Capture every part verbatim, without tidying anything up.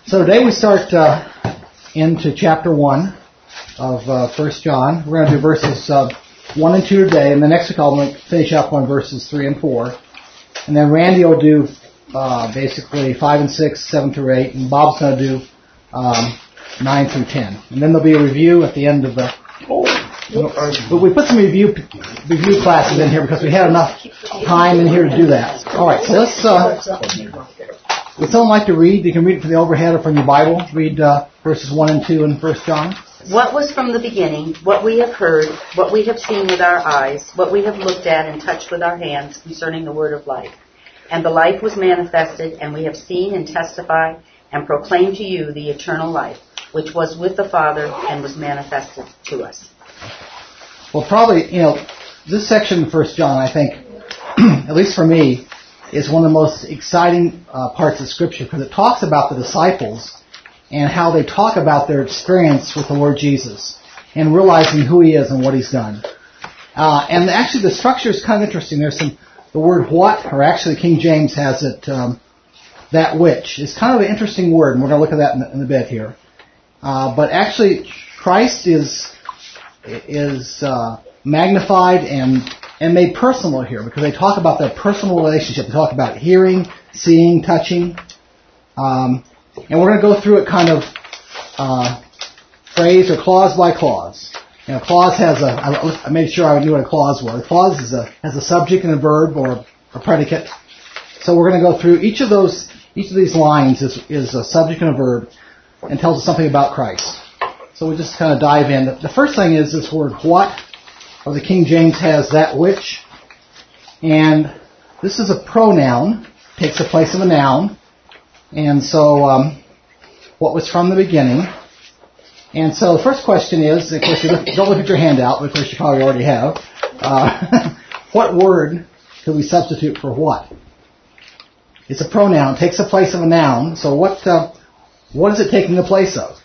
So today we start uh, into chapter one of uh, First John. We're going to do verses uh, one and two today, and the next week I'll finish up on verses three and four. And then Randy will do uh, basically five and six, seven through eight, and Bob's going to do um, nine through ten. And then there'll be a review at the end of the... Oh, but we put some review review classes in here because we had enough time in here to do that. All right, so let's... Uh, Would someone like to read? You can read it from the overhead or from your Bible. Read uh, verses one and two in First John. What was from the beginning, what we have heard, what we have seen with our eyes, what we have looked at and touched with our hands concerning the word of life. And the life was manifested, and we have seen and testified and proclaimed to you the eternal life, which was with the Father and was manifested to us. Well, probably, you know, this section in First John, I think, at least for me, is one of the most exciting uh, parts of Scripture because it talks about the disciples and how they talk about their experience with the Lord Jesus and realizing who He is and what He's done. Uh, and actually the structure is kind of interesting. There's some, the word what, or actually King James has it, um, that which, is kind of an interesting word, and we're going to look at that in, in a bit here. Uh, but actually Christ is, is uh, magnified and And made personal here because they talk about their personal relationship. They talk about hearing, seeing, touching. Um, and we're going to go through it kind of uh, phrase or clause by clause. You know, clause has a, I made sure I knew what a clause was. A clause is a, has a subject and a verb or a predicate. So we're going to go through each of those, each of these lines is, is a subject and a verb and tells us something about Christ. So we just kind of dive in. The first thing is this word what. Or the King James has that which, and this is a pronoun, takes the place of a noun, and so um, what was from the beginning. And so the first question is, of course, you look, don't look at your handout, but of course you probably already have. Uh, what word could we substitute for what? It's a pronoun, takes the place of a noun, so what uh, what is it taking the place of?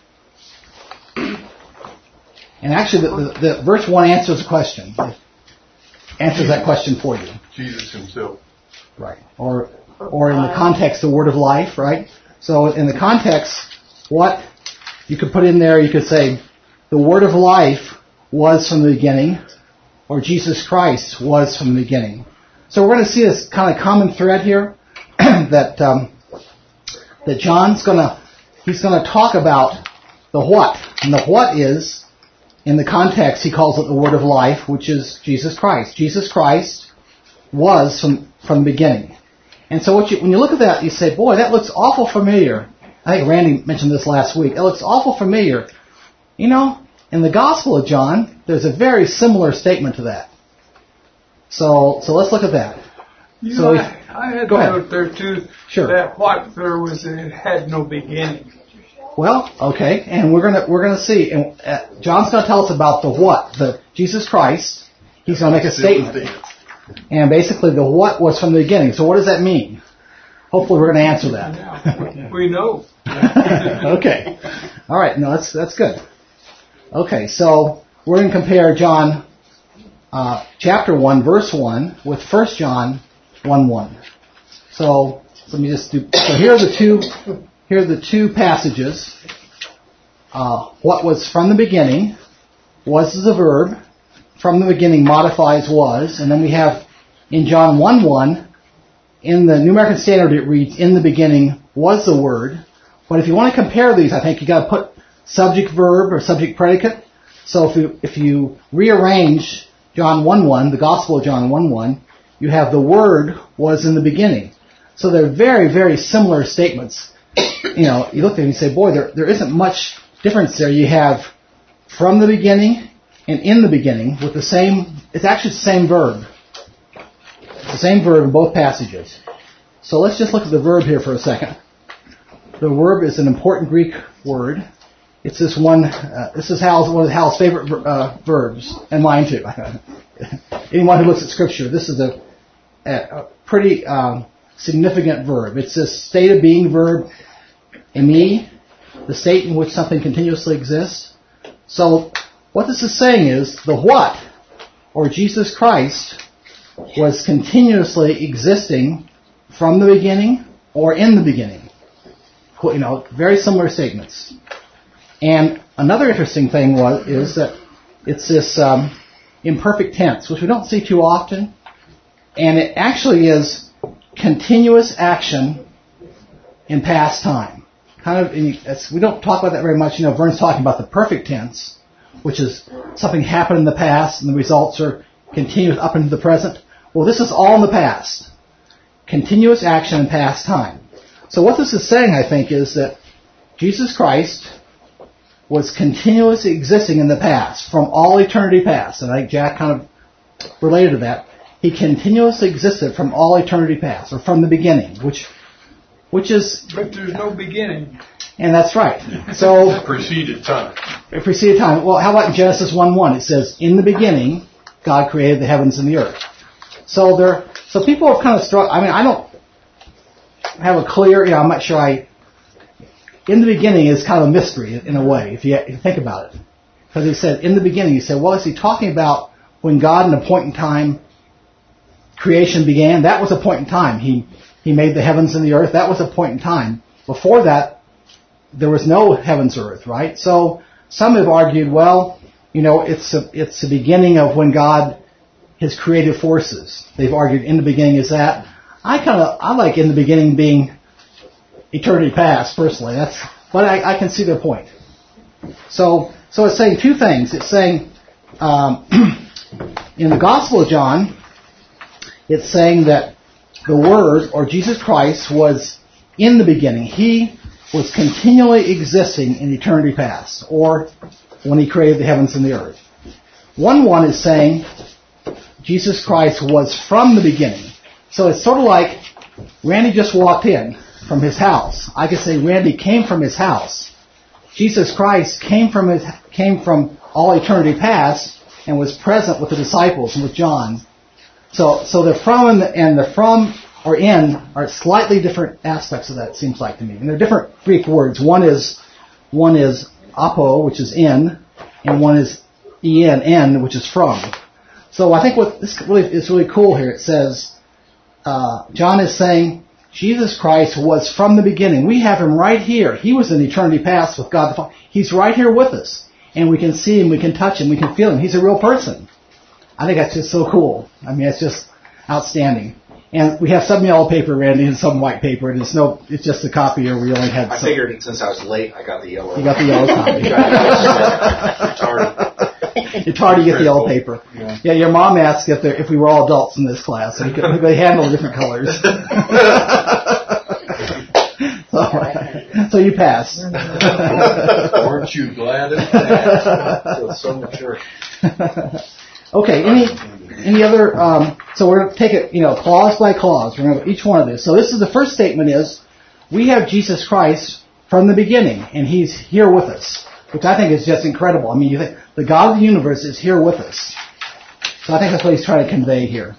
And actually, the, the, the verse one answers the question. It answers that question for you. Jesus Himself. Right. Or or in the context, the word of life, right? So in the context, what you could put in there, you could say, the word of life was from the beginning, or Jesus Christ was from the beginning. So we're going to see this kind of common thread here, that um, that John's going to, he's going to talk about the what. And the what is... In the context, he calls it the word of life, which is Jesus Christ. Jesus Christ was from, from the beginning. And so what you, when you look at that, you say, boy, that looks awful familiar. I think Randy mentioned this last week. It looks awful familiar. You know, in the Gospel of John, there's a very similar statement to that. So so let's look at that. You so know, we, I, I had go a ahead. note there too, Sure. that what there was, it had no beginning. Well, okay, and we're gonna we're gonna see. And uh, John's gonna tell us about the what, the Jesus Christ. He's gonna make a statement, and basically the what was from the beginning. So what does that mean? Hopefully, we're gonna answer that. Yeah, we know. Okay, all right. No, that's that's good. Okay, so we're gonna compare John uh, chapter one, verse one, with First John one one. So let me just do. So here are the two. Here are the two passages. Uh, what was from the beginning, was is a verb. From the beginning modifies was. And then we have in John one one, in the New American Standard it reads, in the beginning was the word. But if you want to compare these, I think you got to put subject verb or subject predicate. So if you, if you rearrange John one one, the Gospel of John one one, you have the word was in the beginning. So they're very, very similar statements. You know, you look at them and you say, boy, there there isn't much difference there. You have from the beginning and in the beginning with the same, it's actually the same verb. It's the same verb in both passages. So let's just look at the verb here for a second. The verb is an important Greek word. It's this one, uh, this is Hal's, one of Hal's favorite uh, verbs, and mine too. Anyone who looks at Scripture, this is a, a pretty um, significant verb. It's this state of being verb, emi, the state in which something continuously exists. So what this is saying is the what, or Jesus Christ, was continuously existing from the beginning or in the beginning. you know, very similar statements. And another interesting thing was is that it's this um, imperfect tense, which we don't see too often, and it actually is continuous action in past time. Kind of, it's, we don't talk about that very much. You know, Vern's talking about the perfect tense, which is something happened in the past and the results are continuous up into the present. Well, this is all in the past. Continuous action in past time. So what this is saying, I think, is that Jesus Christ was continuously existing in the past, from all eternity past. And I think Jack kind of related to that. He continuously existed from all eternity past, or from the beginning, which which is... But there's no beginning. And that's right. So It preceded time. It preceded time. Well, how about in Genesis one one? It says, in the beginning, God created the heavens and the earth. So there, so people have kind of struck. I mean, I don't have a clear, you know, I'm not sure I, in the beginning is kind of a mystery in a way, if you, if you think about it. Because he said, in the beginning, you said, well, is he talking about when God in a point in time, creation began? That was a point in time. He, he made the heavens and the earth. That was a point in time. Before that, there was no heavens or earth, right? So some have argued, well, you know, it's a, it's the beginning of when God, his creative forces. They've argued in the beginning is that. I kind of, I like in the beginning being eternity past, personally. That's, but I, I can see their point. So, so it's saying two things. It's saying, um, in the Gospel of John, it's saying that the Word, or Jesus Christ, was in the beginning. He was continually existing in eternity past, or when he created the heavens and the earth. One one is saying Jesus Christ was from the beginning. So it's sort of like Randy just walked in from his house. I could say Randy came from his house. Jesus Christ came from his, came from all eternity past and was present with the disciples and with John. So, so the from and the, and the from or in are slightly different aspects of that, it seems like to me. And they're different Greek words. One is, one is apo, which is in, and one is en, en, which is from. So I think what this really is really cool here, it says, uh, John is saying, Jesus Christ was from the beginning. We have him right here. He was in eternity past with God the Father. He's right here with us. And we can see him, we can touch him, we can feel him. He's a real person. I think that's just so cool. I mean, it's just outstanding. And we have some yellow paper, Randy, and some white paper. And it's no, it's just a copy, or we only had. I some. figured since I was late, I got the yellow. You got the yellow copy. It's hard to get the yellow paper. Yeah. yeah, your mom asked if, there, if we were all adults in this class, so we could, we could handle different colors. so, so you passed. Weren't you glad it passed? So, so mature. Okay, any any other, um, so we're going to take it, you know, clause by clause. We're going to each one of these. So this is the first statement is, we have Jesus Christ from the beginning, and he's here with us, which I think is just incredible. I mean, you think the God of the universe is here with us. So I think that's what he's trying to convey here.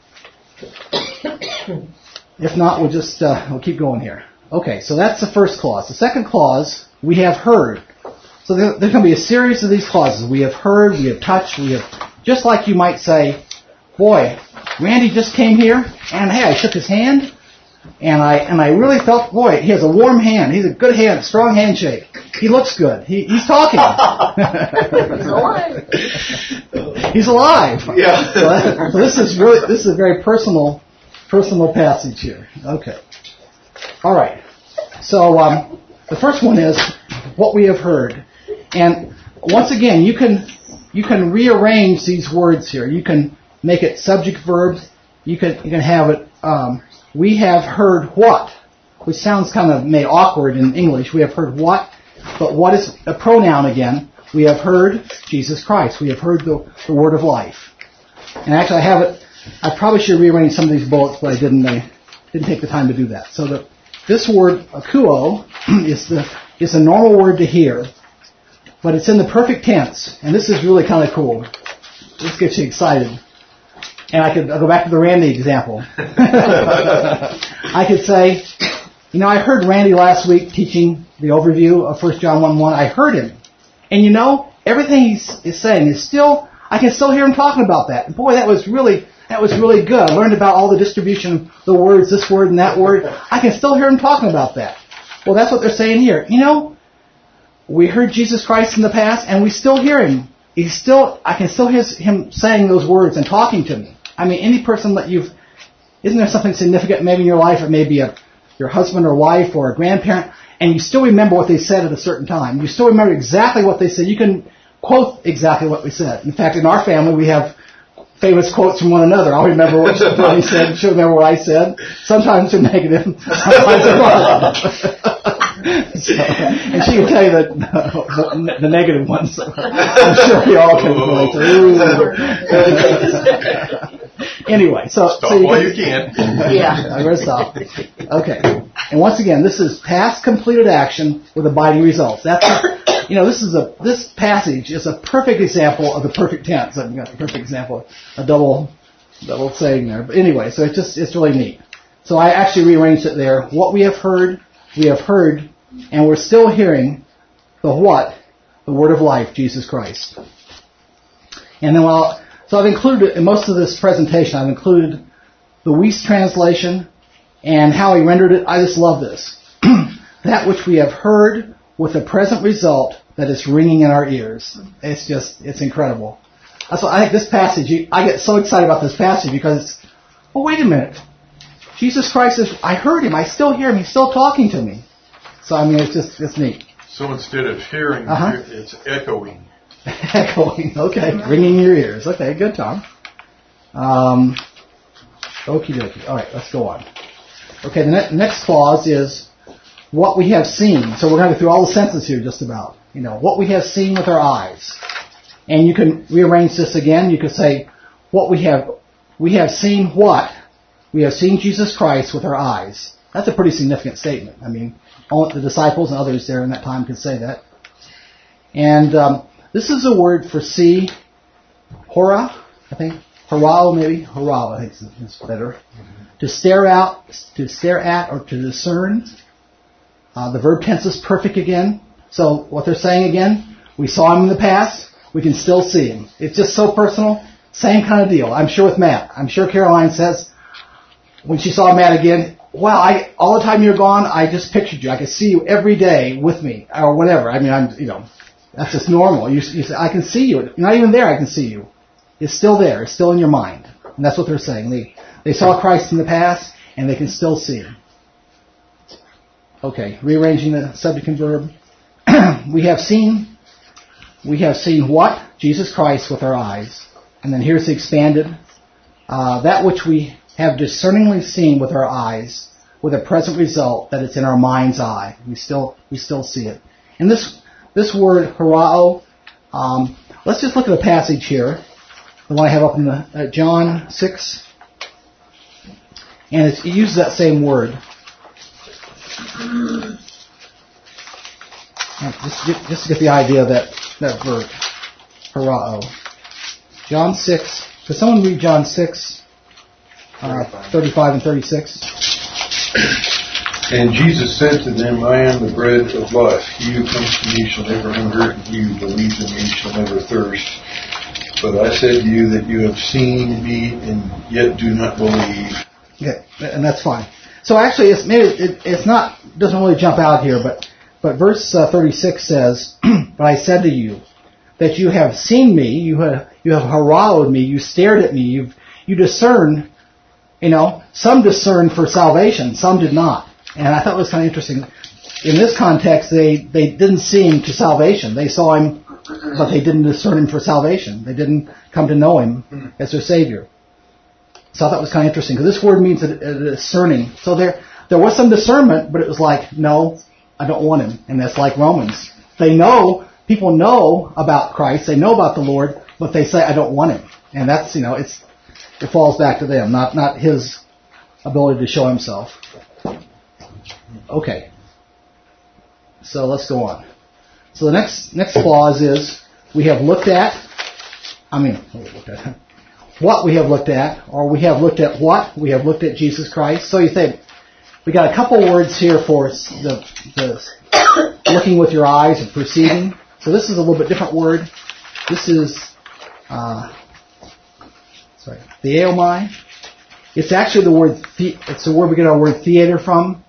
If not, we'll just, uh, we'll keep going here. Okay, so that's the first clause. The second clause, we have heard. So there, there's going to be a series of these clauses. We have heard, we have touched, we have, just like you might say, boy, Randy just came here, and hey, I shook his hand, and I and I really felt, boy, he has a warm hand. He's a good hand, strong handshake. He looks good. He, he's talking. He's alive. He's alive. Yeah. So, that, so this is really this is a very personal personal passage here. Okay. All right. So um, the first one is what we have heard, and once again, you can you can rearrange these words here. You can make it subject verbs. You can you can have it. Um, we have heard what, which sounds kind of made awkward in English. We have heard what, but what is a pronoun again? We have heard Jesus Christ. We have heard the, the word of life. And actually, I have it. I probably should rearrange some of these bullets, but I didn't. I didn't take the time to do that. So the, this word akuo is the is a normal word to hear, but it's in the perfect tense, and this is really kind of cool. This gets you excited. And I could I'll go back to the Randy example. I could say, you know, I heard Randy last week teaching the overview of First John one one. I heard him. And you know, everything he's is saying is still, I can still hear him talking about that. And boy, that was really, that was really good. I learned about all the distribution of the words, this word and that word. I can still hear him talking about that. Well, that's what they're saying here. You know, we heard Jesus Christ in the past, and we still hear him. He's still, I can still hear him saying those words and talking to me. I mean, any person that you've, isn't there something significant maybe in your life? It may be a, your husband or wife or a grandparent, and you still remember what they said at a certain time. You still remember exactly what they said. You can quote exactly what we said. In fact, in our family, we have famous quotes from one another. I'll remember what Bonnie said. She'll remember what I said. Sometimes they're negative. Sometimes they're positive. So, and she can tell you the, the, the negative ones. I'm sure we all can relate to. Anyway, so stop so you while can, you can. Yeah. I'm going to stop. Okay. And once again, this is past completed action with abiding results. That's you know this is a this passage is a perfect example of the perfect tense. I've got a perfect example, a double double saying there. But anyway, so it's just it's really neat. So I actually rearranged it there. What we have heard, we have heard, and we're still hearing the what, the word of life, Jesus Christ. And then while so I've included in most of this presentation, I've included the Weiss translation and how he rendered it. I just love this. That which we have heard with the present result that is ringing in our ears. It's just, it's incredible. That's why I think this passage, I get so excited about this passage because it's, oh, wait a minute. Jesus Christ is, I heard him, I still hear him, he's still talking to me. So, I mean, it's just, it's neat. So instead of hearing, Uh-huh. it's echoing. Echoing, okay. Ringing in your ears. Okay, good, Tom. Um, okie dokie. All right, let's go on. Okay, the ne- next clause is what we have seen. So we're going to go through all the senses here just about. You know, what we have seen with our eyes. And you can rearrange this again. You could say, what we have, we have seen what? We have seen Jesus Christ with our eyes. That's a pretty significant statement. I mean, all the disciples and others there in that time could say that. And um, this is a word for see, hora, I think. Horao maybe. Horao, I think is better. Mm-hmm. To stare out, to stare at or to discern. Uh, the verb tense is perfect again. So what they're saying again, we saw him in the past, we can still see him. It's just so personal. Same kind of deal. I'm sure with Matt. I'm sure Caroline says, when she saw Matt again, wow, I, all the time you're gone, I just pictured you. I could see you every day with me, or whatever. I mean, I'm, you know, that's just normal. You, you say, I can see you. You're not even there, I can see you. It's still there. It's still in your mind. And that's what they're saying. They, they saw Christ in the past, and they can still see him. Okay, rearranging the subject and verb. we have seen, we have seen what? Jesus Christ with our eyes. And then here's the expanded. Uh, that which we have discerningly seen with our eyes, with a present result that it's in our mind's eye. We still, we still see it. And this, this word, horao, um, let's just look at the passage here. The one I have up in the, uh, John six. And it's, it uses that same word. Just, just to get the idea of that, that verb, horao. John six. Could someone read John six, uh, thirty-five and thirty-six? And Jesus said to them, I am the bread of life. He who comes to me shall never hunger, and he who believes in me shall never thirst. But I said to you that you have seen me and yet do not believe. Okay, and that's fine. So actually, it's maybe it, it's not doesn't really jump out here, but but verse uh, thirty-six says, "But I said to you that you have seen me, you have you have haraoed me, you stared at me, you've you discern, you know, some discerned for salvation, some did not." And I thought it was kind of interesting. In this context, they they didn't see him to salvation; they saw him, but they didn't discern him for salvation. They didn't come to know him as their Savior. So I thought it was kind of interesting, because this word means a, a discerning. So there there was some discernment, but it was like, no, I don't want him. And that's like Romans. They know, people know about Christ, they know about the Lord, but they say, I don't want him. And that's, you know, it's it falls back to them, not not his ability to show himself. Okay. So let's go on. So the next next clause is, we have looked at, I mean, looked at, what we have looked at, or we have looked at what? We have looked at Jesus Christ. So you think, we got a couple words here for the, the looking with your eyes and perceiving. So this is a little bit different word. This is, uh, sorry, theomai. It's actually the word, the, it's the word we get our word theater from.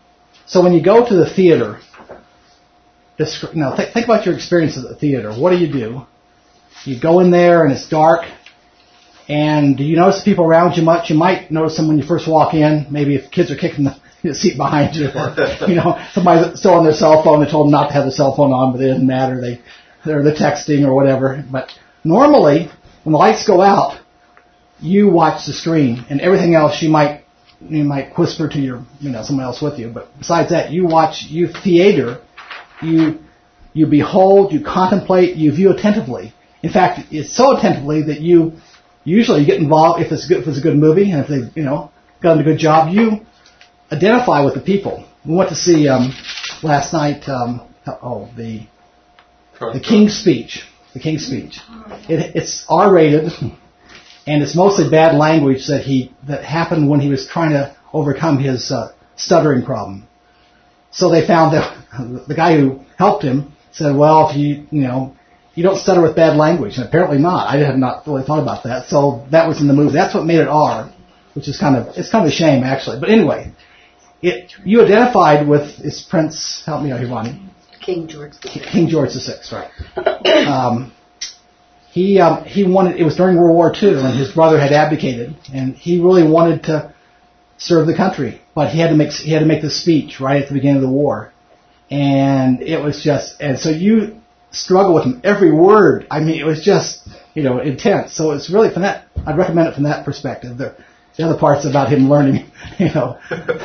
So when you go to the theater, this, you know, th- think about your experience at the theater. What do you do? You go in there and it's dark. And do you notice people around you much? You might notice them when you first walk in. Maybe if kids are kicking the, the seat behind you, or you know, somebody's still on their cell phone. They told them not to have the cell phone on, but it doesn't matter. They, they're the texting or whatever. But normally, when the lights go out, you watch the screen, and everything else you might you might whisper to your you know someone else with you. But besides that, you watch you theater, you you behold, you contemplate, you view attentively. In fact, it's so attentively that you. Usually you get involved if it's good, if it's a good movie and if they've, you know, done a good job, you identify with the people. We went to see, um, last night, um, oh, the, the King's Speech. The King's Speech. It, it's R-rated and it's mostly bad language that he, that happened when he was trying to overcome his, uh, stuttering problem. So they found that the guy who helped him said, well, if you, you know, you don't stutter with bad language, and apparently not. I had not really thought about that. So that was in the movie. That's what made it R, which is kind of, it's kind of a shame, actually. But anyway, it you identified with, is Prince, help me out here, Ronnie. King George the Sixth. King George the Sixth, right. um, he, um, he wanted, it was during World War Two, and his brother had abdicated, and he really wanted to serve the country. But he had to make, he had to make this speech right at the beginning of the war. And it was just, and so you, struggle with him every word. I mean, it was just, you know, intense. So it's really from that, I'd recommend it from that perspective. The, the other part's about him learning, you know,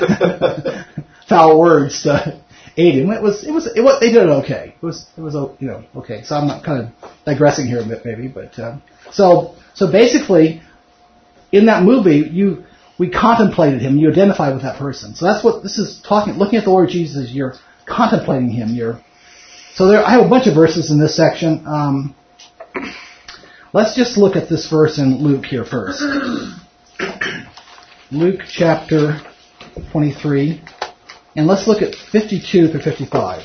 foul words to aid him. It was, it was, it was, they did it okay. It was, it was, you know, okay. So I'm not kind of digressing here a bit maybe, but, um, so, so basically in that movie, you, we contemplated him, you identify with that person. So that's what this is talking, looking at the Lord Jesus, you're contemplating him, you're, So there, I have a bunch of verses in this section. Um, let's just look at this verse in Luke here first. Luke chapter twenty-three. And let's look at fifty-two through fifty-five.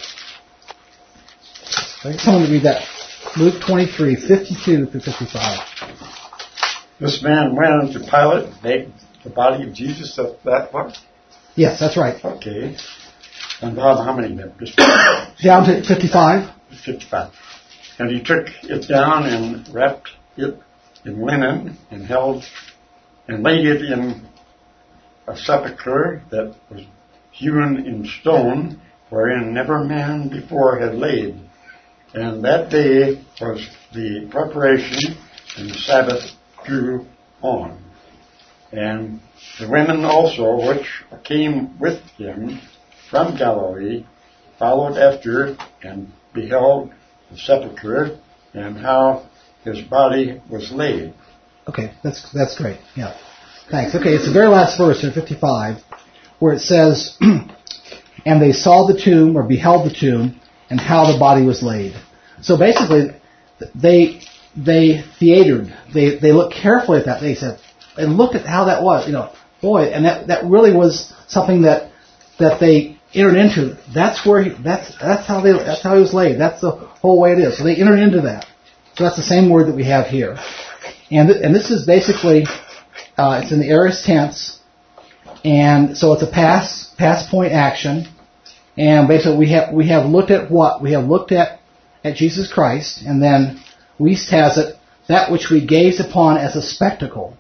I get someone to read that. Luke twenty-three, fifty-two through fifty-five. This man went unto Pilate and begged the body of Jesus of that part? Yes, that's right. Okay. And Bob, how many then? Just down to fifty-five. fifty-five. And he took it down and wrapped it in linen and held and laid it in a sepulchre that was hewn in stone, wherein never man before had laid. And that day was the preparation, and the Sabbath drew on. And the women also which came with him from Galilee followed after and beheld the sepulchre and how his body was laid. Okay, that's that's great. Yeah, thanks. Okay, it's the very last verse in fifty-five where it says, "And they saw the tomb or beheld the tomb and how the body was laid." So basically, they they theatered. They they looked carefully at that. They said and looked at how that was. You know, boy, and that that really was something that that they entered into. That's where he, that's that's how they that's how he was laid. That's the whole way it is. So they entered into that. So that's the same word that we have here, and th- and this is basically uh, it's in the aorist tense, and so it's a past past point action, and basically we have we have looked at what we have looked at at Jesus Christ, and then Wuest has it that which we gaze upon as a spectacle.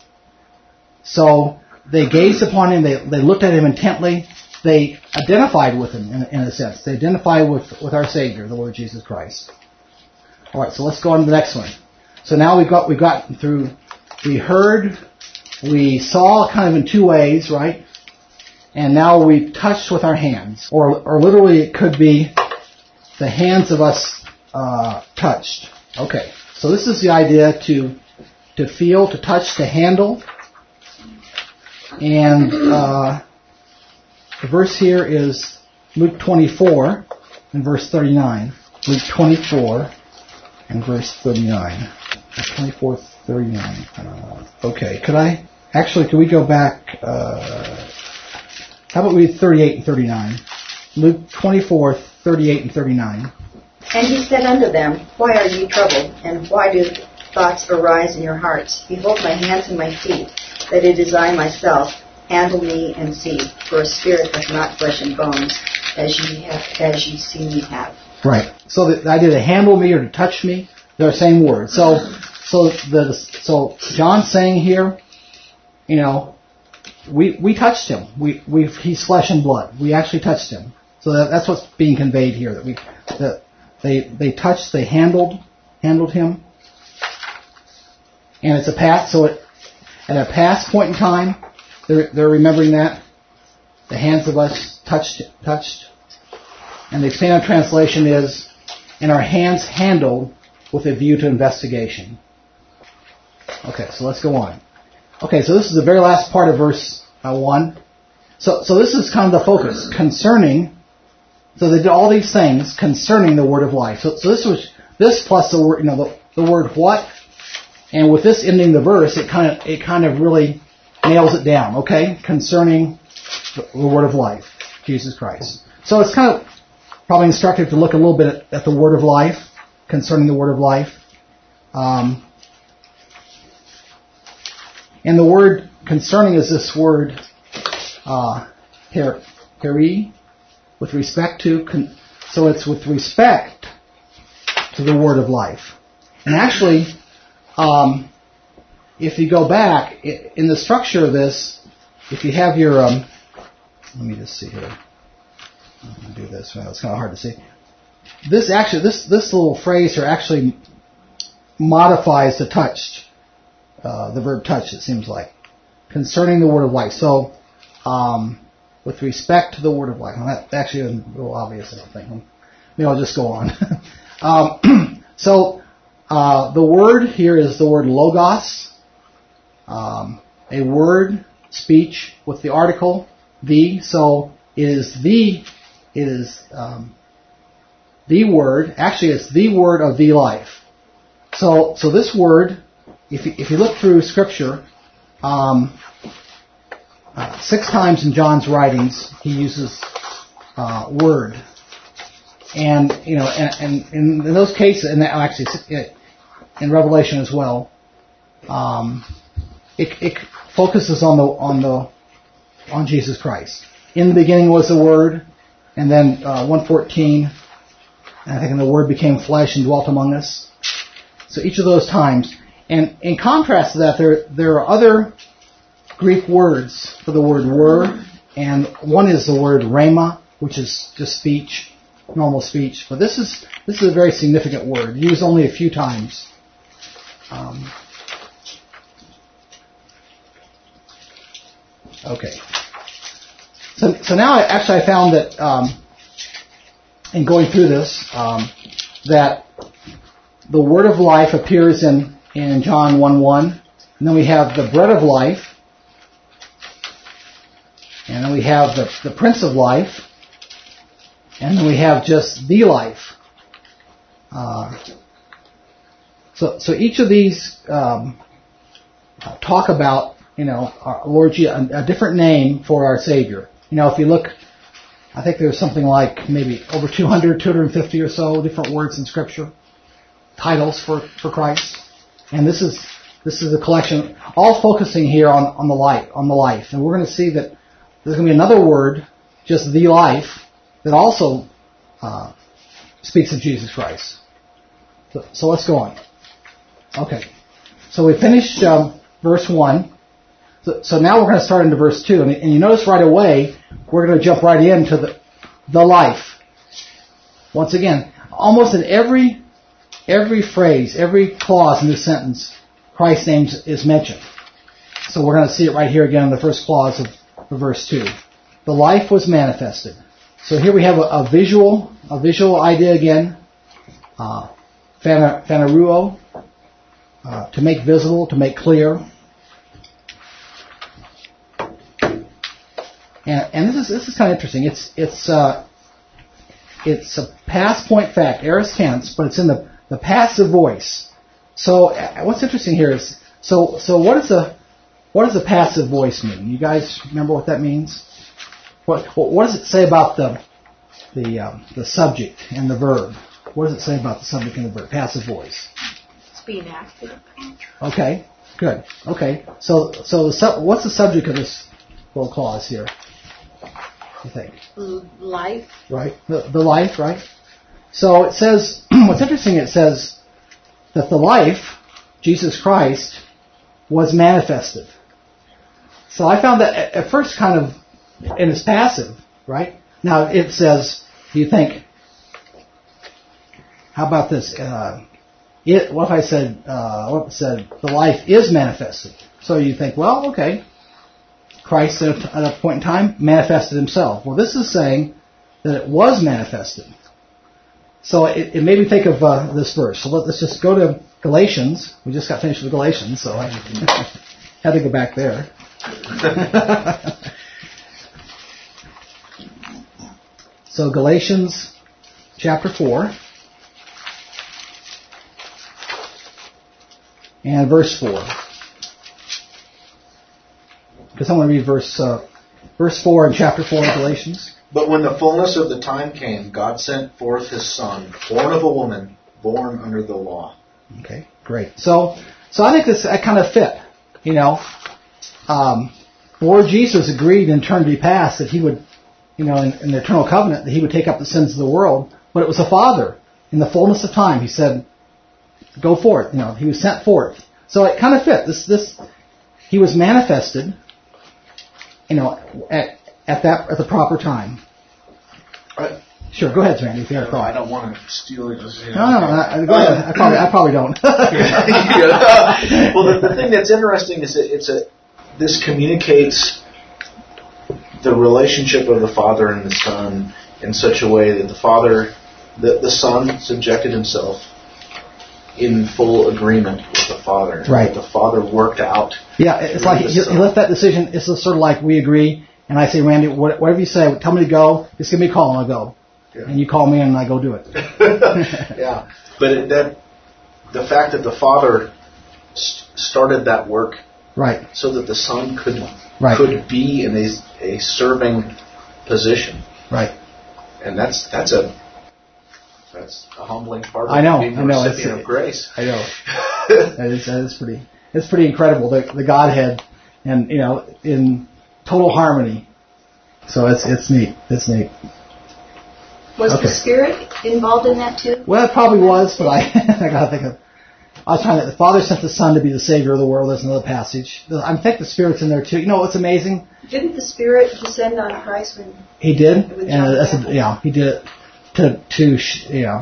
So they gazed upon him. They they looked at him intently. They identified with him in, in a sense. They identified with, with our Savior, the Lord Jesus Christ. All right, so let's go on to the next one. So now we've got we've gotten through. We heard, we saw, kind of in two ways, right? And now we've touched with our hands, or or literally it could be the hands of us uh, touched. Okay, so this is the idea to to feel, to touch, to handle, and. Uh, The verse here is Luke twenty-four and verse thirty-nine. Luke twenty-four and verse thirty-nine. twenty-four, thirty-nine. Uh, okay, could I, actually, could we go back, uh, how about we read thirty-eight and thirty-nine? Luke twenty-four, thirty-eight and thirty-nine. And he said unto them, Why are ye troubled, and why do thoughts arise in your hearts? Behold my hands and my feet, that it is I myself. Handle me and see, for a spirit hath not flesh and bones, as ye have, as ye see me have. Right. So the, the idea to handle me or to touch me, they're the same word. So, so the so John's saying here, you know, we we touched him. We we he's flesh and blood. We actually touched him. So that, that's what's being conveyed here. That we that they they touched, they handled handled him, and it's a past. So it, at a past point in time, they're they're remembering that the hands of us touched touched, and the expanded translation is, and our hands handled with a view to investigation. Okay, so let's go on. Okay, so this is the very last part of verse uh, one. So, so this is kind of the focus concerning. So they did all these things concerning the word of life. So, so this was this plus the word, you know, the, the word what, and with this ending the verse, it kind of it kind of really nails it down. Okay, concerning the, the word of life, Jesus Christ. So it's kind of probably instructive to look a little bit at, at the word of life, concerning the word of life. Um, and the word concerning is this word uh, per, peri, with respect to, con- so it's with respect to the word of life. And actually, um, if you go back, in the structure of this, if you have your, um, let me just see here. I'm going to do this. Well, it's kind of hard to see. This actually, this this little phrase here actually modifies the touched, uh, the verb touched, it seems like, concerning the word of life. So, um, with respect to the word of life. Well, that actually isn't real obvious, I don't think. Maybe I'll just go on. um, so, uh, the word here is the word logos, um, a word, speech, with the article, the. So, it is the, it is, um, the word, actually it's the word of the life. So, so this word, if you, if you look through Scripture, um, uh, six times in John's writings he uses uh, word, and you know, and, and in those cases, and actually in Revelation as well, um, it, it focuses on the on the on Jesus Christ. In the beginning was the Word, and then uh, one fourteen. And I think and the Word became flesh and dwelt among us. So each of those times. And in contrast to that, there there are other Greek words for the word word. And one is the word rhema, which is just speech, normal speech. But this is this is a very significant word, used only a few times. Um, okay. So, so now, I, actually, I found that... Um, in going through this, um, that the word of life appears in, in John one one, and then we have the bread of life, and then we have the, the Prince of Life, and then we have just the life. Uh, so, so each of these um, talk about, you know, our Lord Jesus, a, a different name for our Savior. You know, if you look. I think there's something like maybe over two hundred, two hundred fifty or so different words in Scripture, titles for, for Christ, and this is this is a collection, all focusing here on, on the life, on the life, and we're going to see that there's going to be another word, just the life, that also uh, speaks of Jesus Christ. So, so let's go on. Okay, so we finished um, verse one. So, so now we're going to start into verse two, and, and you notice right away we're going to jump right into the the life. Once again, almost in every every phrase, every clause in this sentence, Christ's name is mentioned. So we're going to see it right here again in the first clause of, of verse two. The life was manifested. So here we have a, a visual a visual idea again. Uh, phaneruo, uh, to make visible, to make clear. And, and this is this is kind of interesting. It's it's uh, it's a past point fact, aorist tense, but it's in the, the passive voice. So uh, what's interesting here is so so what is the what does the passive voice mean? You guys remember what that means? What what does it say about the the um, the subject and the verb? What does it say about the subject and the verb? Passive voice. It's being active. Okay, good. Okay, so so the su- what's the subject of this little clause here? you think? Life. Right? The, the life, right? So it says, what's interesting, it says that the life, Jesus Christ, was manifested. So I found that at, at first kind of, and it's passive, right? Now it says, do you think, how about this? Uh, it, what if I said, uh, what if I said, the life is manifested? So you think, well, okay, Christ at a, at a point in time manifested himself. Well, this is saying that it was manifested. So it, it made me think of uh, this verse. So let, let's just go to Galatians. We just got finished with Galatians, so I had to go back there. So Galatians chapter four and verse four. Because I want to read verse uh, verse four in chapter four of Galatians. But when the fullness of the time came, God sent forth His Son, born of a woman, born under the law. Okay, great. So, so I think this that kind of fit. You know, um, Lord Jesus agreed in eternity past that He would, you know, in, in the eternal covenant, that He would take up the sins of the world. But it was the Father, in the fullness of time, He said, "Go forth." You know, He was sent forth. So it kind of fit. This, this, He was manifested. You know, at at that at the proper time. Right. Sure, go ahead, Randy. If you have a thought. I don't want to steal it. Just, you know. No, no, no. I, go ahead. I probably, I probably don't. Yeah. Well, the, the thing that's interesting is that it's a this communicates the relationship of the Father and the Son in such a way that the Father, the the Son, subjected Himself in full agreement with the Father. Right. The Father worked out. Yeah, it's like he, he left that decision. It's sort of like we agree, and I say, Randy, whatever you say, tell me to go. Just give me a call, and I'll go. Yeah. And you call me, and I go do it. Yeah, but it, that the fact that the Father st- started that work, right, so that the Son could right. could be in a a serving position, right, and that's that's a that's a humbling part of I know, being a I know, recipient of grace. I know. that is that is pretty. It's pretty incredible. The, the Godhead, and you know, in total harmony. So it's it's neat. It's neat. Was okay. the Spirit involved in that too? Well, it probably was, but I I gotta think of. I was trying to. The Father sent the Son to be the Savior of the world. There's another passage. I think the Spirit's in there too. You know what's amazing? Didn't the Spirit descend on Christ when He did? With And that's a, yeah, He did it to to you know.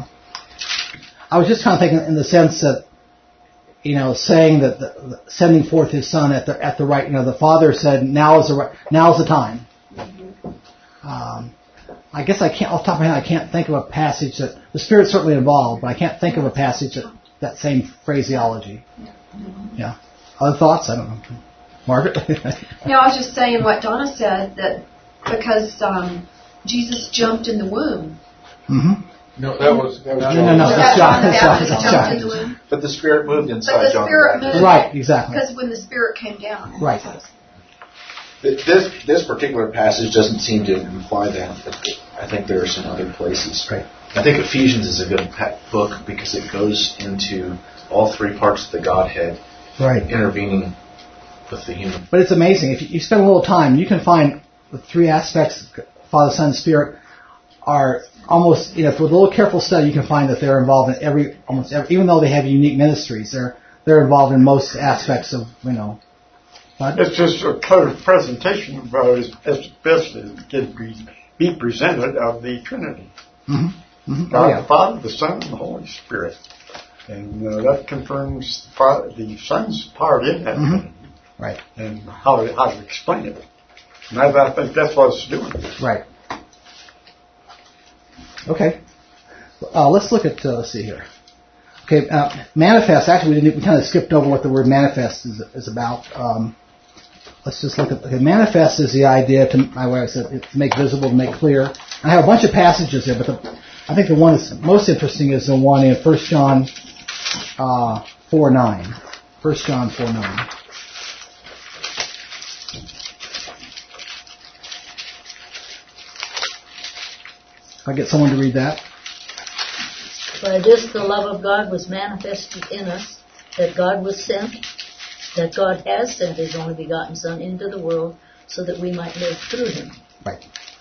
I was just kind of thinking in the sense that, you know, saying that the, the, sending forth His Son at the at the right. You know, the Father said, "Now is the right, now is the time." Mm-hmm. Um, I guess I can't, off the top of my head, I can't think of a passage that, the Spirit's certainly involved, but I can't think of a passage that, that same phraseology. Yeah. Other thoughts? I don't know. Margaret? No, I was just saying what Donna said, that because um, Jesus jumped in the womb. Mm-hmm. No, that was, that was no, no, no, that's John. That's John. That's jumped in the John. womb. But the Spirit moved inside But the John. Spirit moved. Right, exactly. Because when the Spirit came down. Right. This this particular passage doesn't seem to imply that, but I think there are some other places. Right. I think Ephesians is a good book because it goes into all three parts of the Godhead, right, intervening with the human. But it's amazing. If you, you spend a little time, you can find the three aspects, Father, Son, Spirit, are almost, you know, with a little careful study, you can find that they're involved in every, almost every, even though they have unique ministries, they're they're involved in most aspects of, you know. What? It's just a clear presentation of uh, as, as best as it can be, be presented of the Trinity. Mm-hmm. Mm-hmm. God Oh, yeah. the Father, the Son, and the Holy Spirit. And uh, that confirms the, Father, the Son's part in that Mm-hmm. Trinity. Right. And how to, how to explain it. And I, I think that's what it's doing. Right. Okay. Uh, let's look at, uh, let's see here. Okay, uh, manifest, actually we, didn't, we kind of skipped over what the word manifest is, is about. Um, let's just look at, okay, manifest is the idea to, my way I said, to make visible, to make clear. I have a bunch of passages there, but the, I think the one that's most interesting is the one in First John uh, four nine. First John four nine. If I get someone to read that. By this the love of God was manifested in us, that God was sent, that God has sent His only begotten Son into the world, so that we might live through Him. Right.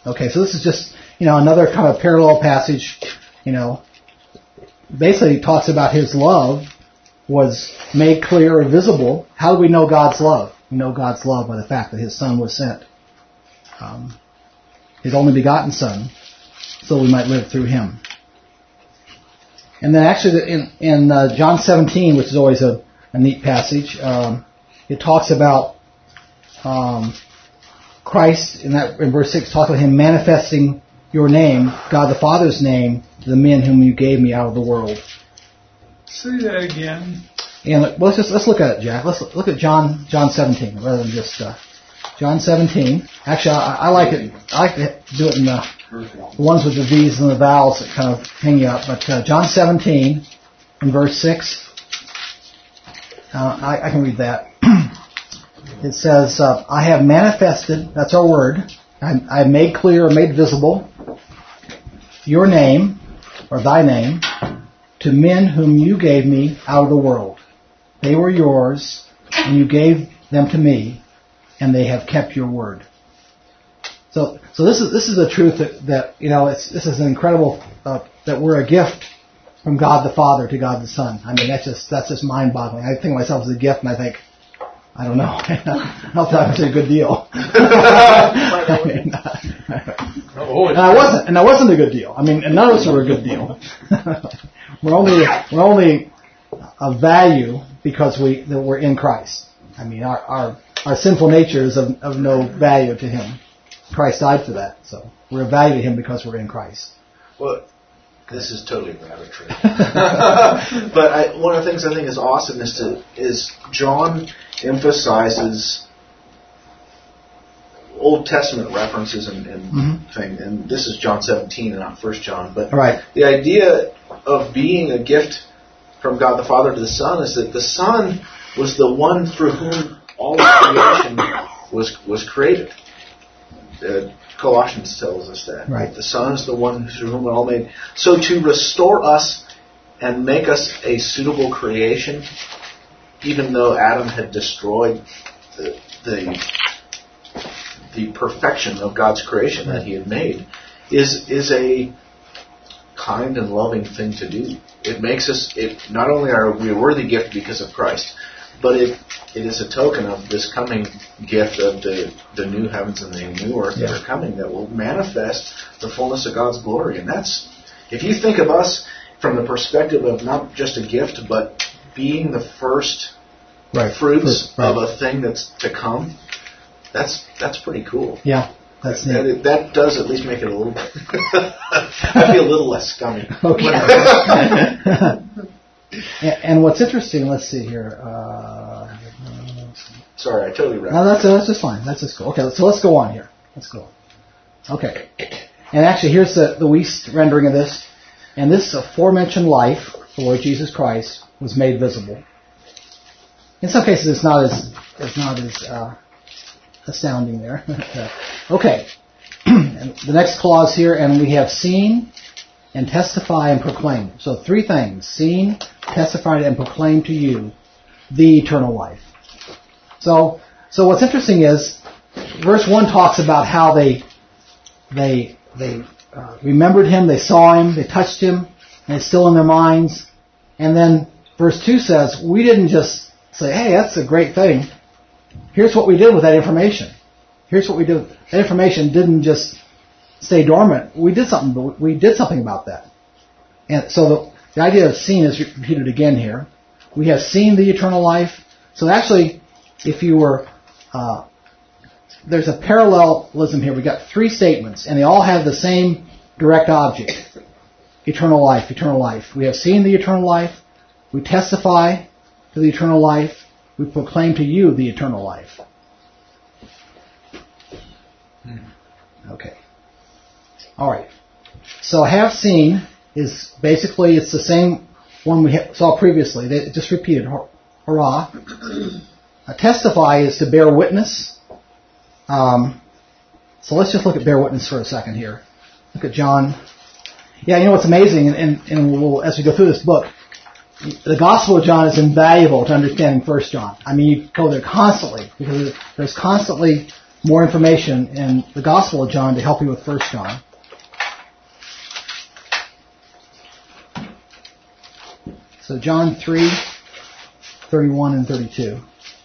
Okay, so this is just, you know, another kind of parallel passage, you know, basically talks about his love was made clear or visible. How do we know God's love? We know God's love by the fact that his Son was sent. Um, his only begotten Son, so we might live through him. And then actually in, in uh, John seventeen, which is always a, a neat passage, um, it talks about um, Christ, in that in verse six, talks about him manifesting your name, God the Father's name, to the men whom you gave me out of the world. Say that again. And well, let's just let's look at it, Jack. Let's look at John John seventeen rather than just uh, John seventeen. Actually, I, I like it. I like to do it in the, the ones with the V's and the vowels that kind of hang you up. But uh, John seventeen, in verse six, uh, I, I can read that. It says, uh, "I have manifested." That's our word. I, I have made clear or made visible your name or thy name to men whom you gave me out of the world. They were yours, and you gave them to me, and they have kept your word. So, so this is this is the truth that, that you know. It's this is an incredible uh, that we're a gift from God the Father to God the Son. I mean, that's just that's just mind-boggling. I think of myself as a gift, and I think, I don't know, I don't know if that was a good deal. I mean, and I wasn't, and that wasn't a good deal. I mean, and none of us were a good deal. we're only we're only of value because we that we're in Christ. I mean, our our, our sinful nature is of, of no value to Him. Christ died for that, so we're of value to Him because we're in Christ. Well, this is totally arbitrary. But I, one of the things I think is awesome is to is John emphasizes Old Testament references and, and mm-hmm. thing, and this is John seventeen and not First John. But right. The idea of being a gift from God the Father to the Son is that the Son was the one through whom all of creation was was created. Uh, Colossians tells us that. Right. The Son is the one through whom it all made. So to restore us and make us a suitable creation, even though Adam had destroyed the the, the perfection of God's creation that He had made, is is a kind and loving thing to do. It makes us. It not only are we a worthy gift because of Christ, but it it is a token of this coming gift of the, the new heavens and the new earth yeah. that are coming that will manifest the fullness of God's glory. And that's, if you think of us from the perspective of not just a gift, but being the first right. fruits right. of a thing that's to come, that's that's pretty cool. Yeah, that's neat. That, that does at least make it a little bit, I feel a little less scummy. Okay. And what's interesting, let's see here. Uh, Sorry, I totally wrapped. No, that's that's just fine. That's just cool. Okay, so let's go on here. Let's go. Okay, and actually, here's the the Wuest rendering of this. And this aforementioned life, the Lord Jesus Christ, was made visible. In some cases, it's not as it's not as uh, astounding there. Okay, and the next clause here, and we have seen and testify and proclaim. So three things: seen, testified, and proclaimed to you the eternal life. So, so what's interesting is, verse one talks about how they they they uh, remembered him, they saw him, they touched him, and it's still in their minds. And then verse two says, we didn't just say, "Hey, that's a great thing. Here's what we did with that information. Here's what we did." That information didn't just stay dormant. We did something, but we did something about that. And so the, the idea of seen is repeated again here. We have seen the eternal life. So actually, if you were, uh, there's a parallelism here. We got three statements, and they all have the same direct object: eternal life, eternal life. We have seen the eternal life. We testify to the eternal life. We proclaim to you the eternal life. Okay. All right. So have seen is basically, it's the same one we saw previously. They just repeated. Hurrah. Uh, testify is to bear witness. Um, so let's just look at bear witness for a second here. Look at John. Yeah, you know what's amazing, and, and, and we'll, as we go through this book, the Gospel of John is invaluable to understanding First John. I mean, you go there constantly because there's constantly more information in the Gospel of John to help you with First John. So John three, thirty-one and thirty-two.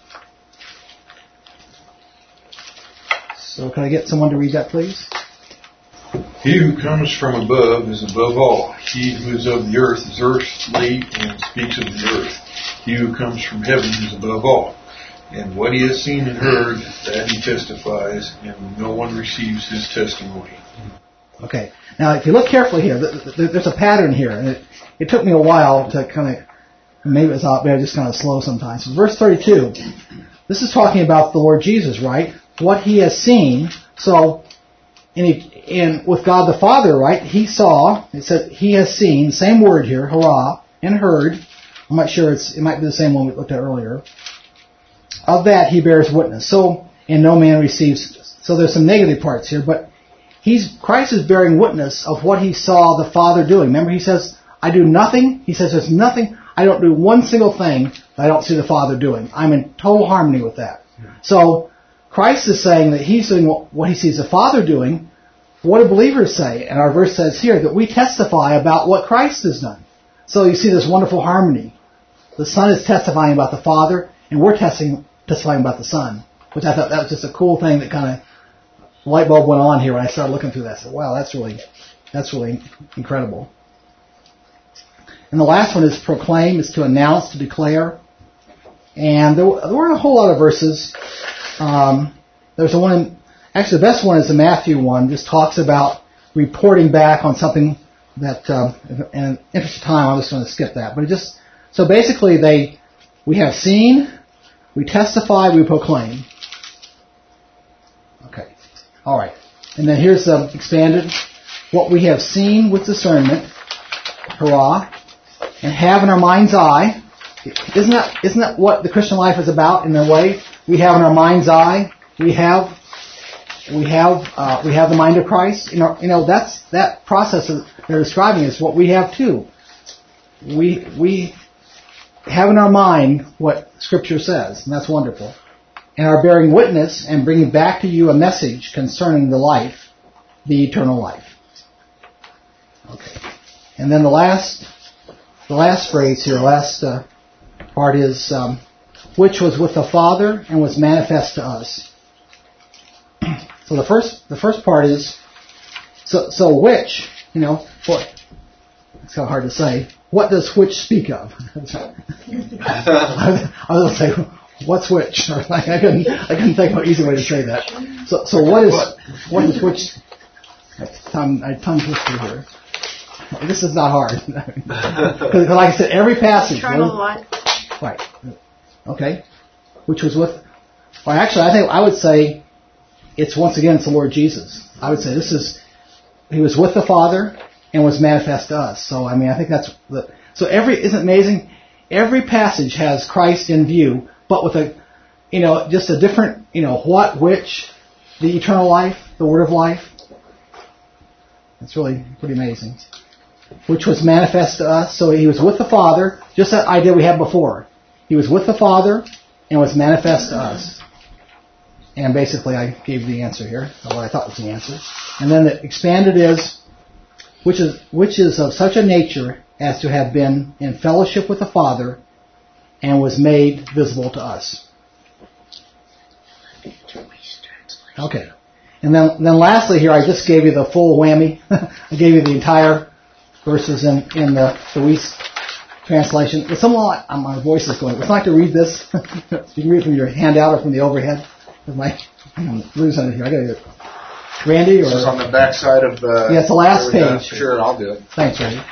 So can I get someone to read that, please? He who comes from above is above all. He who is of the earth is earthly and speaks of the earth. He who comes from heaven is above all. And what he has seen and heard, that he testifies, and no one receives his testimony. Okay. Now, if you look carefully here, there's a pattern here, and it, it took me a while to kind of, maybe it's maybe just kind of slow sometimes. So verse thirty-two, this is talking about the Lord Jesus, right? What he has seen. So, in, in with God the Father, right? He saw. It said he has seen. Same word here, hurrah, and heard. I'm not sure it's. It might be the same one we looked at earlier. Of that he bears witness. So, and no man receives. So there's some negative parts here, but he's Christ is bearing witness of what he saw the Father doing. Remember, he says, "I do nothing." He says, "There's nothing. I don't do one single thing that I don't see the Father doing." I'm in total harmony with that. So Christ is saying that he's doing what he sees the Father doing. What do believers say? And our verse says here that we testify about what Christ has done. So you see this wonderful harmony. The Son is testifying about the Father, and we're testing, testifying about the Son. Which I thought that was just a cool thing that kind of light bulb went on here when I started looking through that. I said, wow, that's really, that's really incredible. And the last one is proclaim, is to announce, to declare. And there, there weren't a whole lot of verses. Um, there's a one, in, actually the best one is the Matthew one. Just talks about reporting back on something that, um, in an interest of time, I'm just going to skip that. But it just, so basically they, we have seen, we testify, we proclaim. Okay. All right. And then here's the expanded. What we have seen with discernment, hurrah, and have in our mind's eye. Isn't that, isn't that what the Christian life is about in a way? We have in our mind's eye, we have, we have, uh, we have the mind of Christ. You know, you know, that's, that process that they're describing is what we have too. We, we have in our mind what Scripture says, and that's wonderful. And are bearing witness and bringing back to you a message concerning the life, the eternal life. Okay. And then the last, the last phrase here, last uh, part is, um, which was with the Father and was manifest to us. So the first, the first part is, so, so which, you know, what? It's kind of hard to say. What does which speak of? I was going to say, what's which? I couldn't, I couldn't think of an easy way to say that. So, so what is, what is which? I tongue, I tongue twister here. This is not hard. Because like I said, every passage. Eternal life. Right. Okay. Which was with, well actually I think I would say it's once again it's the Lord Jesus. I would say this is, he was with the Father and was manifest to us. So I mean I think that's the, so every, isn't it amazing? Every passage has Christ in view, but with a, you know, just a different, you know, what, which, the eternal life, the word of life. It's really pretty amazing. Which was manifest to us. So he was with the Father, just that idea we had before. He was with the Father and was manifest to us. And basically I gave the answer here, or what I thought was the answer. And then the expanded is, which is which is of such a nature as to have been in fellowship with the Father and was made visible to us. Okay. And then, then lastly here, I just gave you the full whammy. I gave you the entire verses in, in the, the Weiss translation. It's somewhat, my voice is going, would you like to read this? You can read from your handout or from the overhead. My, I'm losing it here. I got to get it. Randy? Or, this is on the back side of the... Yeah, it's the last page. Sure, I'll do it. Thanks, Randy.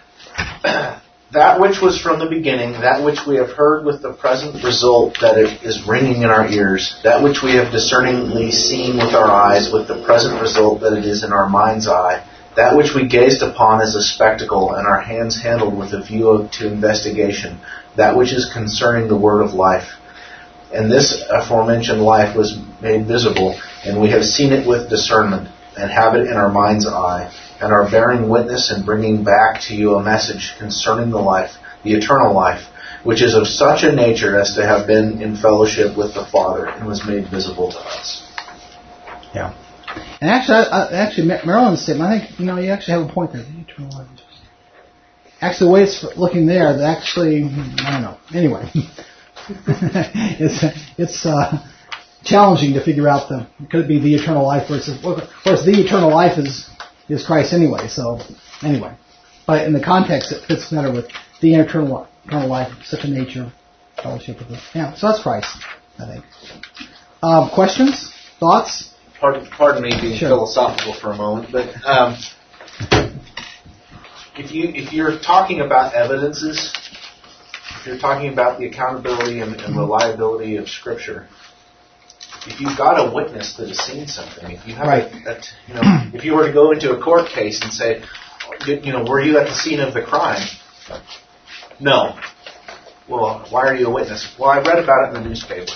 That which was from the beginning, that which we have heard with the present result that it is ringing in our ears, that which we have discerningly seen with our eyes with the present result that it is in our mind's eye, that which we gazed upon as a spectacle and our hands handled with a view of, to investigation, that which is concerning the word of life. And this aforementioned life was made visible, and we have seen it with discernment, and have it in our mind's eye, and are bearing witness and bringing back to you a message concerning the life, the eternal life, which is of such a nature as to have been in fellowship with the Father and was made visible to us. Yeah. And actually, I, I, actually, Marilyn's statement, I think, you know, you actually have a point there. The eternal life. Actually, the way it's looking there, that actually, I don't know. Anyway, it's it's uh, challenging to figure out the, could it be the eternal life versus, well, of course, the eternal life is, is Christ anyway, so, anyway. But in the context, it fits better with the eternal, eternal life, such a nature, fellowship with it. Yeah, so that's Christ, I think. Um, questions? Thoughts? Pardon, pardon me being Sure. philosophical for a moment, but um, if you if you're talking about evidences, if you're talking about the accountability and, and reliability of Scripture, if you've got a witness that has seen something, if you have Right. a, a, you know, if you were to go into a court case and say, you know, were you at the scene of the crime? No. Well, why are you a witness? Well, I read about it in the newspaper.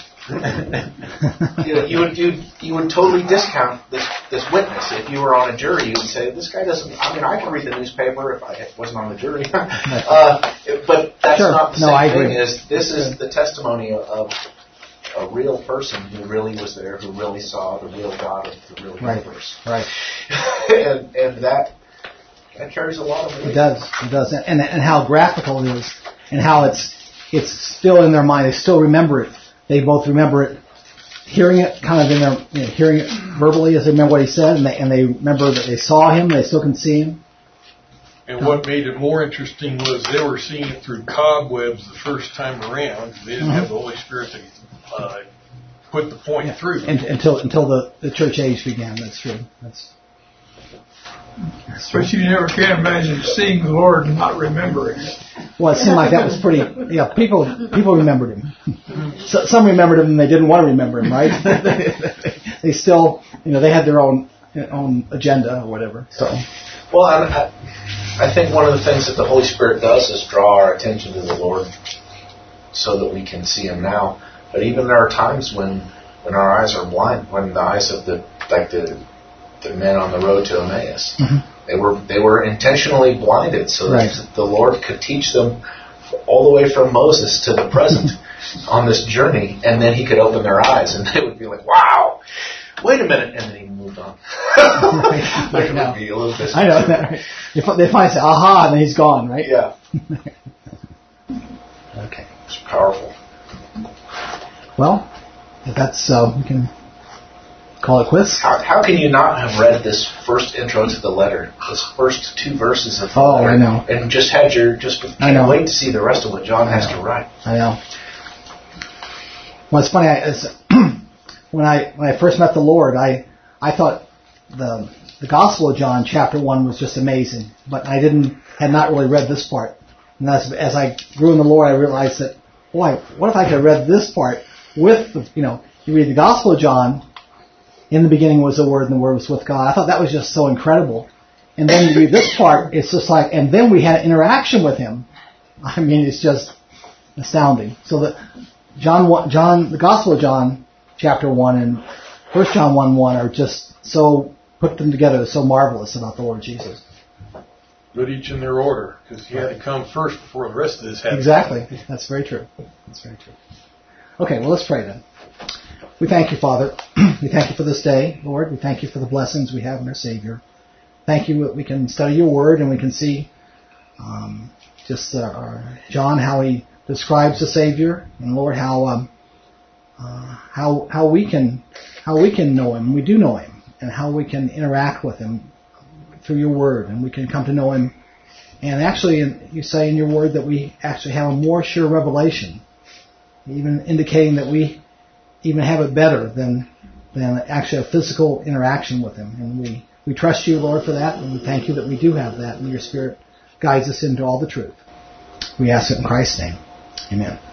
you, know, you would you, you would totally discount this this witness. If you were on a jury, you would say, this guy doesn't, I mean, I can read the newspaper if I wasn't on the jury. uh, but that's Sure. not the No, same I thing agree. as this is the testimony of, of a real person who really was there, who really saw the real God of the real Right. universe. Right. and and that that carries a lot of weight. It does. It does. And and how graphical it is, and how it's it's still in their mind. They still remember it. They both remember it, hearing it kind of in their, you know, hearing it verbally as they remember what he said, and they and they remember that they saw him. They still can see him. And what made it more interesting was they were seeing it through cobwebs the first time around. They didn't Mhm. have the Holy Spirit to uh, put the point Yeah. through. And, until until the, the church age began. That's true. That's. That's true. But you never can imagine seeing the Lord and not remembering it. Well, it seemed like that was pretty. Yeah, people people remembered him. So, some remembered him and they didn't want to remember him, right? They still, you know, they had their own own agenda or whatever. So. Well, I, I think one of the things that the Holy Spirit does is draw our attention to the Lord so that we can see Him now. But even there are times when, when our eyes are blind, when the eyes of the, like the the men on the road to Emmaus, Mm-hmm. they were they were intentionally blinded so Right. that the Lord could teach them all the way from Moses to the present on this journey, and then He could open their eyes, and they would be like, "Wow, wait a minute," and then He moved on. They would be a little bit. I know that. Right? They fi- they finally say, "Aha," and then he's gone, right? Yeah, Okay. it's powerful. Well, if that's uh, we can call it quits. How, how can you not have read this first intro to the letter, this first two verses of the Oh, letter, I know. and just had your just can't I know. wait to see the rest of what John has to write? I know. Well, it's funny. I, it's, when I when I first met the Lord, I I thought the the Gospel of John, chapter one, was just amazing, but I didn't had not really read this part. And as as I grew in the Lord, I realized that, boy, what if I could have read this part with the, you know, you read the Gospel of John. In the beginning was the Word, and the Word was with God. I thought that was just so incredible. And then you read this part, it's just like, and then we had interaction with Him. I mean, it's just astounding. So the John, John, the Gospel of John, chapter one, and First John one one are just so put them together, so marvelous about the Lord Jesus. But each in their order, because He had to come first before the rest of this happened. Exactly. That's very true. That's very true. Okay, well, let's pray then. We thank you, Father. We thank you for this day, Lord. We thank you for the blessings we have in our Savior. Thank you that we can study your word and we can see um, just uh, our John, how he describes the Savior, and Lord, how um, uh, how how we can how we can know him. We do know him, and how we can interact with him through your word, and we can come to know him. And actually, you say in your word that we actually have a more sure revelation, even indicating that we even have it better than than actually a physical interaction with him. And we, we trust you, Lord, for that, and we thank you that we do have that, and your Spirit guides us into all the truth. We ask it in Christ's name. Amen.